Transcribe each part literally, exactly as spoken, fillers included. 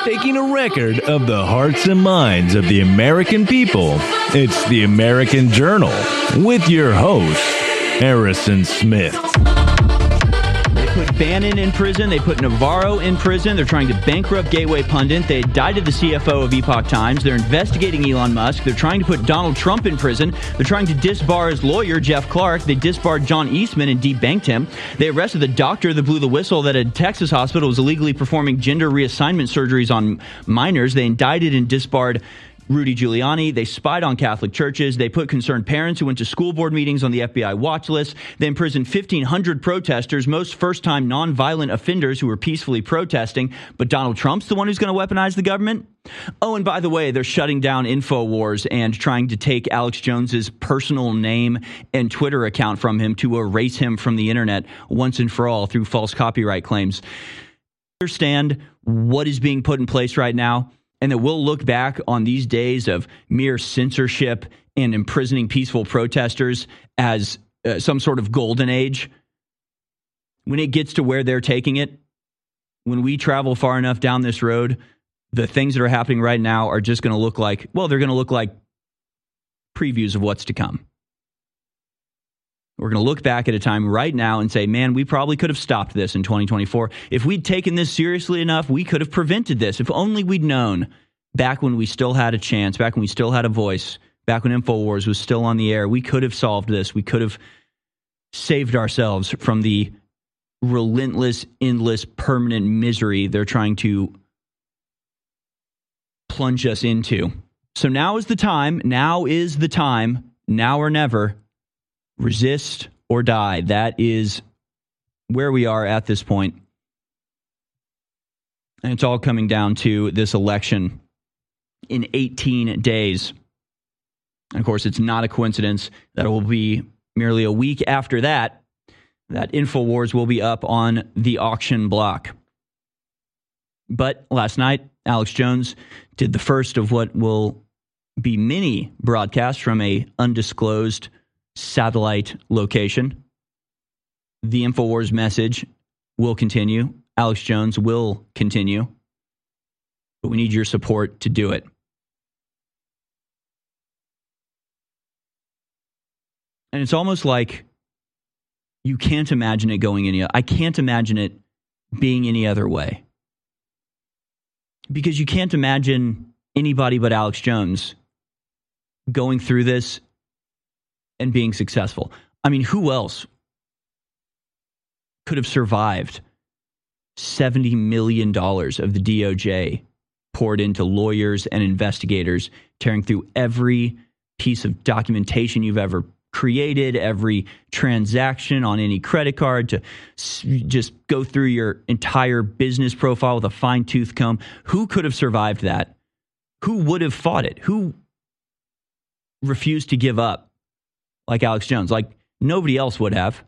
taking a record of the hearts and minds of the American people. It's the American Journal with your host, Harrison Smith. They put Bannon in prison. They put Navarro in prison. They're trying to bankrupt Gateway Pundit. They indicted the C F O of Epoch Times. They're investigating Elon Musk. They're trying to put Donald Trump in prison. They're trying to disbar his lawyer, Jeff Clark. They disbarred John Eastman and debanked him. They arrested the doctor that blew the whistle that a Texas hospital was illegally performing gender reassignment surgeries on minors. They indicted and disbarred Rudy Giuliani. They spied on Catholic churches. They put concerned parents who went to school board meetings on the F B I watch list. They imprisoned fifteen hundred protesters, most first-time nonviolent offenders who were peacefully protesting. But Donald Trump's the one who's going to weaponize the government? Oh, and by the way, they're shutting down InfoWars and trying to take Alex Jones's personal name and Twitter account from him to erase him from the internet once and for all through false copyright claims. Understand what is being put in place right now, and that we'll look back on these days of mere censorship and imprisoning peaceful protesters as uh, some sort of golden age. When it gets to where they're taking it, when we travel far enough down this road, the things that are happening right now are just going to look like, well, they're going to look like previews of what's to come. We're going to look back at a time right now and say, man, we probably could have stopped this in twenty twenty-four. If we'd taken this seriously enough, we could have prevented this. If only we'd known back when we still had a chance, back when we still had a voice, back when InfoWars was still on the air, we could have solved this. We could have saved ourselves from the relentless, endless, permanent misery they're trying to plunge us into. So now is the time. Now is the time. Now or never. Resist or die. That is where we are at this point. And it's all coming down to this election in eighteen days. And of course, it's not a coincidence that it will be merely a week after that, that InfoWars will be up on the auction block. But last night, Alex Jones did the first of what will be many broadcasts from a undisclosed satellite location. The InfoWars message will continue. Alex Jones will continue. But we need your support to do it. And it's almost like you can't imagine it going any other. I can't imagine it being any other way. Because you can't imagine anybody but Alex Jones going through this and being successful. I mean, who else could have survived seventy million dollars of the D O J poured into lawyers and investigators, tearing through every piece of documentation you've ever created, every transaction on any credit card, to just go through your entire business profile with a fine-tooth comb? Who could have survived that? Who would have fought it? Who refused to give up like Alex Jones? Like nobody else would have.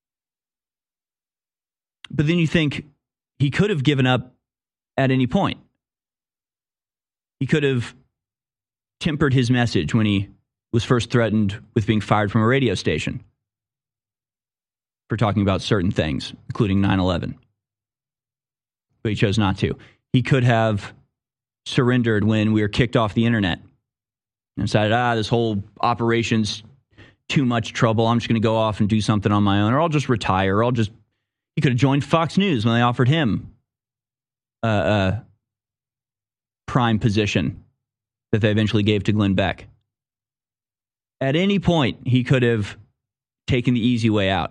But then you think he could have given up at any point. He could have tempered his message when he was first threatened with being fired from a radio station for talking about certain things, including nine eleven. But he chose not to. He could have surrendered when we were kicked off the internet and decided, ah, this whole operation's too much trouble. I'm just going to go off and do something on my own, or I'll just retire, or I'll just... He could have joined Fox News when they offered him a, a prime position that they eventually gave to Glenn Beck. At any point, he could have taken the easy way out.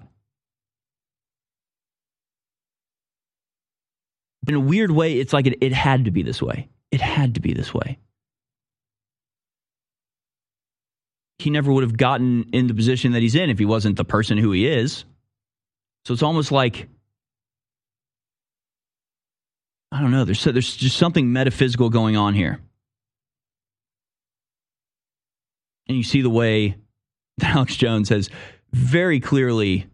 In a weird way, it's like it, it had to be this way. It had to be this way. He never would have gotten in the position that he's in if he wasn't the person who he is. So it's almost like, I don't know, there's, there's just something metaphysical going on here. And you see the way that Alex Jones has very clearly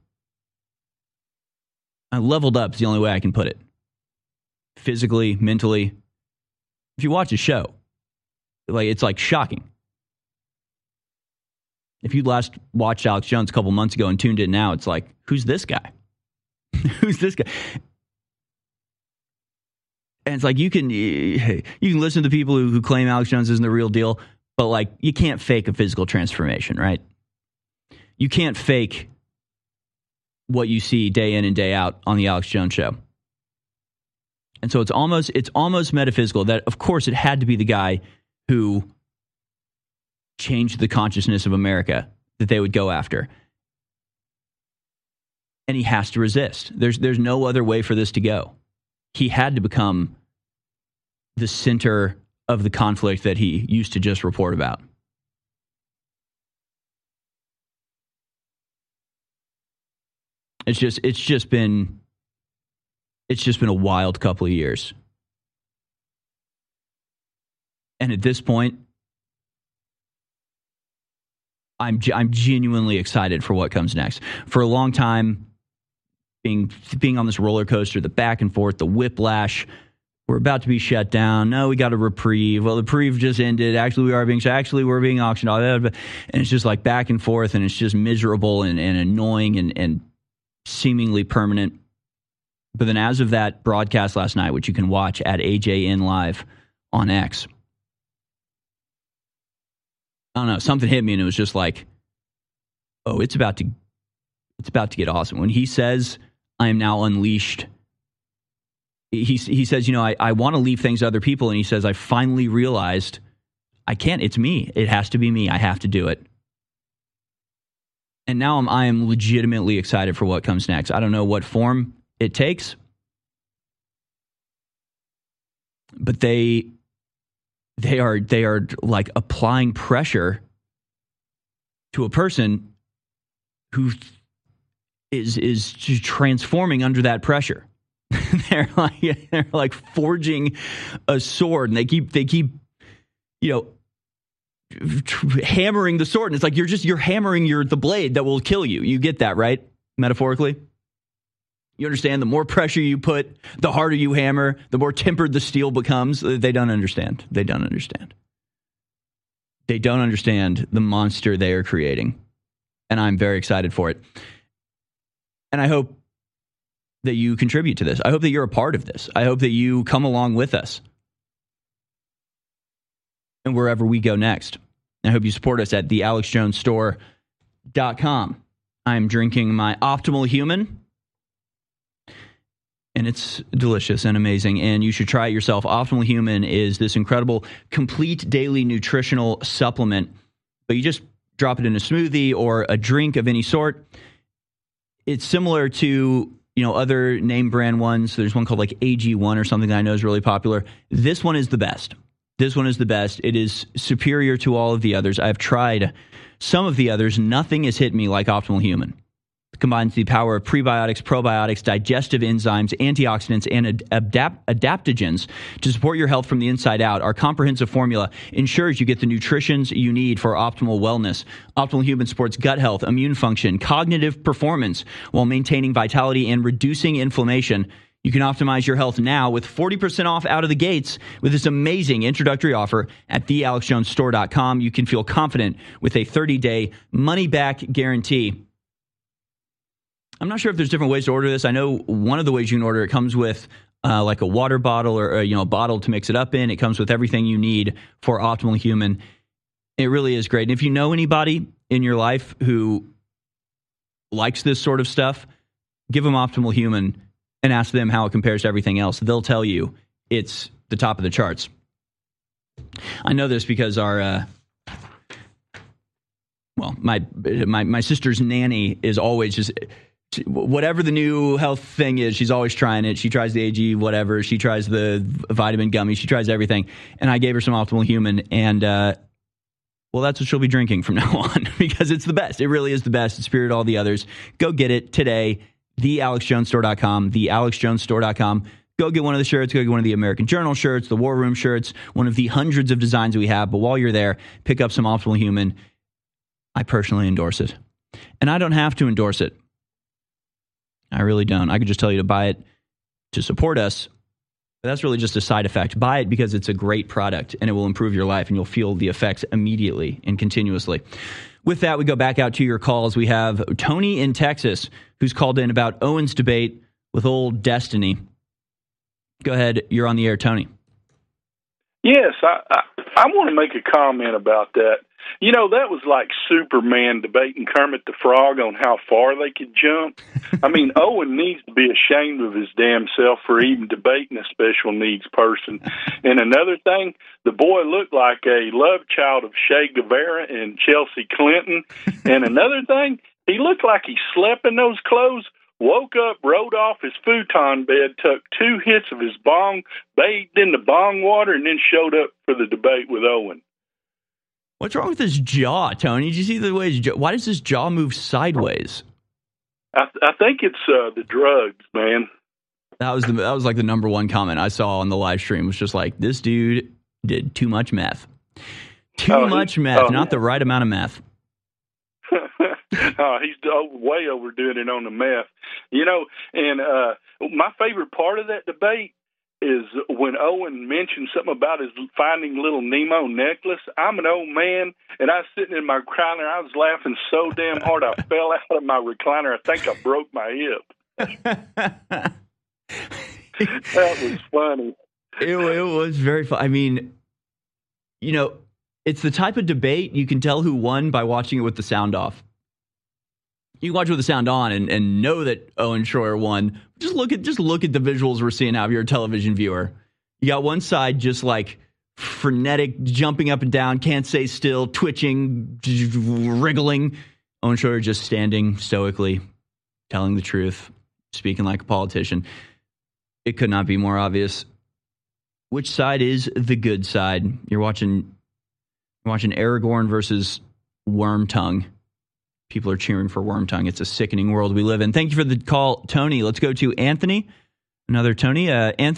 uh, leveled up is the only way I can put it. Physically, mentally. If you watch a show, like it's like shocking. If you last watched Alex Jones a couple months ago and tuned in now, it's like, who's this guy? Who's this guy? And it's like you can you can listen to the people who, who claim Alex Jones isn't the real deal, but like you can't fake a physical transformation, right? You can't fake what you see day in and day out on the Alex Jones show. And so it's almost it's almost metaphysical that, of course, it had to be the guy who changed the consciousness of America that they would go after. And he has to resist. There's there's no other way for this to go. He had to become the center of the conflict that he used to just report about. It's just it's just been it's just been a wild couple of years. And at this point, I'm I'm genuinely excited for what comes next. For a long time, being being on this roller coaster, the back and forth, the whiplash, we're about to be shut down. No, we got a reprieve. Well, the reprieve just ended. Actually, we are being actually we're being auctioned off. And it's just like back and forth, and it's just miserable and, and annoying and, and seemingly permanent. But then as of that broadcast last night, which you can watch at A J N Live on X, I don't know, something hit me and it was just like, oh, it's about to it's about to get awesome. When he says, I am now unleashed, he, he says, you know, I, I want to leave things to other people. And he says, I finally realized I can't. It's me. It has to be me. I have to do it. And now I'm, I am legitimately excited for what comes next. I don't know what form it takes, but they they are they are like applying pressure to a person who is is transforming under that pressure. they're like they're like forging a sword, and they keep they keep you know hammering the sword, and it's like you're just you're hammering your the blade that will kill you. You get that, right? Metaphorically. You understand, the more pressure you put, the harder you hammer, the more tempered the steel becomes. They don't understand. They don't understand. They don't understand the monster they are creating. And I'm very excited for it. And I hope that you contribute to this. I hope that you're a part of this. I hope that you come along with us. And wherever we go next. I hope you support us at the alex jones store dot com. I'm drinking my Optimal Human. And it's delicious and amazing, and you should try it yourself. Optimal Human is this incredible, complete daily nutritional supplement, but you just drop it in a smoothie or a drink of any sort. It's similar to, you know, other name brand ones. There's one called like A G one or something that I know is really popular. This one is the best. This one is the best. It is superior to all of the others. I've tried some of the others. Nothing has hit me like Optimal Human. It combines the power of prebiotics, probiotics, digestive enzymes, antioxidants, and adapt- adaptogens to support your health from the inside out. Our comprehensive formula ensures you get the nutrition you need for optimal wellness. Optimal Human supports gut health, immune function, cognitive performance, while maintaining vitality and reducing inflammation. You can optimize your health now with forty percent off out of the gates with this amazing introductory offer at the alex jones store dot com. You can feel confident with a thirty-day money-back guarantee. I'm not sure if there's different ways to order this. I know one of the ways you can order it comes with uh, like a water bottle or, or you know a bottle to mix it up in. It comes with everything you need for Optimal Human. It really is great. And if you know anybody in your life who likes this sort of stuff, give them Optimal Human and ask them how it compares to everything else. They'll tell you it's the top of the charts. I know this because our uh, well, my my my sister's nanny is always just. Whatever the new health thing is, she's always trying it. She tries the A G, whatever. She tries the vitamin gummy. She tries everything. And I gave her some Optimal Human. And, uh, well, that's what she'll be drinking from now on because it's the best. It really is the best. It's superior to all the others. Go get it today. the alex jones store dot com. the alex jones store dot com. Go get one of the shirts. Go get one of the American Journal shirts, the War Room shirts, one of the hundreds of designs we have. But while you're there, pick up some Optimal Human. I personally endorse it. And I don't have to endorse it. I really don't. I could just tell you to buy it to support us. But that's really just a side effect. Buy it because it's a great product and it will improve your life and you'll feel the effects immediately and continuously. With that, we go back out to your calls. We have Tony in Texas who's called in about Owen's debate with old Destiny. Go ahead. You're on the air, Tony. Yes, I, I, I want to make a comment about that. You know, that was like Superman debating Kermit the Frog on how far they could jump. I mean, Owen needs to be ashamed of his damn self for even debating a special needs person. And another thing, the boy looked like a love child of Che Guevara and Chelsea Clinton. And another thing, he looked like he slept in those clothes, woke up, rode off his futon bed, took two hits of his bong, bathed in the bong water, and then showed up for the debate with Owen. What's wrong with his jaw, Tony? Did you see the way his jaw, why does his jaw move sideways? I, I think it's uh, the drugs, man. That was the that was like the number one comment I saw on the live stream. Was just like, this dude did too much meth, too oh, much he, meth, oh, not the right amount of meth. oh, he's way overdoing it on the meth, you know. And uh, my favorite part of that debate is when Owen mentioned something about his Finding Little Nemo necklace. I'm an old man, and I was sitting in my recliner. I was laughing so damn hard I fell out of my recliner. I think I broke my hip. That was funny. It, it was very fun. I mean, you know, it's the type of debate you can tell who won by watching it with the sound off. You can watch with the sound on and, and know that Owen Schroyer won. Just look at just look at the visuals we're seeing now if you're a television viewer. You got one side just like frenetic, jumping up and down, can't stay still, twitching, wriggling. Owen Schroyer just standing stoically, telling the truth, speaking like a politician. It could not be more obvious. Which side is the good side? You're watching, you're watching Aragorn versus Wormtongue. People are cheering for Wormtongue. It's a sickening world we live in. Thank you for the call, Tony. Let's go to Anthony. Another Tony. Uh, Anthony.